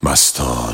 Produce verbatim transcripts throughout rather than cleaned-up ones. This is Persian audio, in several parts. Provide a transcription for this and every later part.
مستان.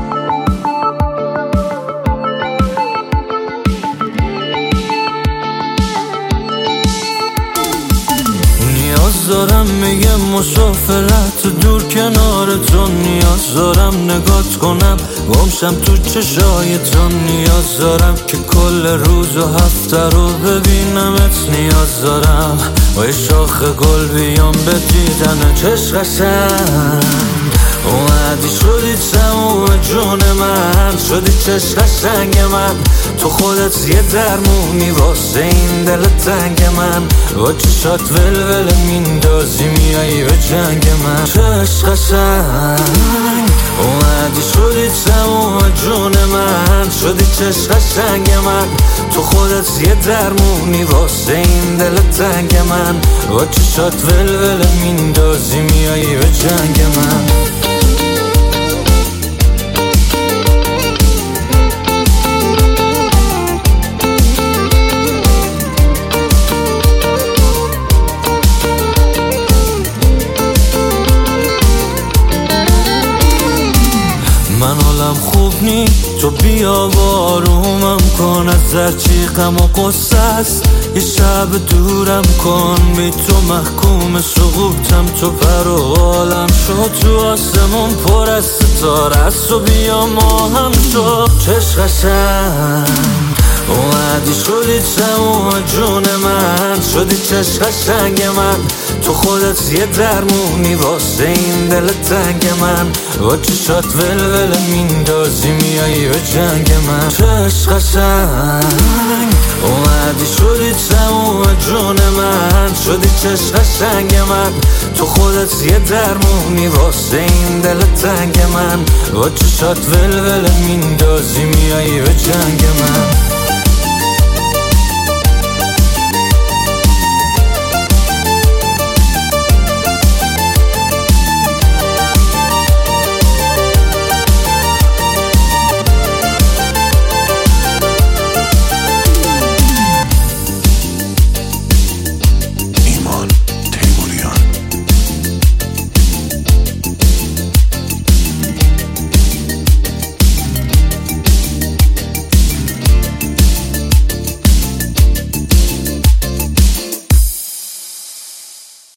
نیاز دارم میگه مسافرت دور کنار تو، نیاز دارم نگات کنم گمشم تو چشای تو، نیاز دارم که کل روز و هفته رو ببینمت، نیاز دارم و شاخ گل بیام به دیدن چشم قشنگ. اومدی شدی تموم جون من، شدی چشم قشنگ من، تو خودت یه درمونی واسه این دل تنگ من، با چشات ولول میندازی میایی به جنگ من. چشم قشنگ اومدی شدی تموم جون من، شدی چشم قشنگ من، تو خودت یه درمونی واسه این دل تنگ من، با چشات ولول میندازی میایی به جنگ من. من حالم خوب نی، تو بیا بارومم کن، از هرچی غم و قصه است یه شب دورم کن، بی تو محکوم سقوطم، تو پر و بالم شد، تو آسمون پر از ستاره است و بیا ما هم شد. چشم قشنگ اومدی شدی تموم جون من، شدی چشم قشنگ من، تو خودت یه درمونی واسه این دل تنگ من، با چشات ولول میندازی میایی به جنگ من. چشم قشنگ اومدی شدی تموم جون من، شدی چشم قشنگ من، تو خودت یه درمونی واسه این دل تنگ من، با چشات ولول میندازی میایی به جنگ من.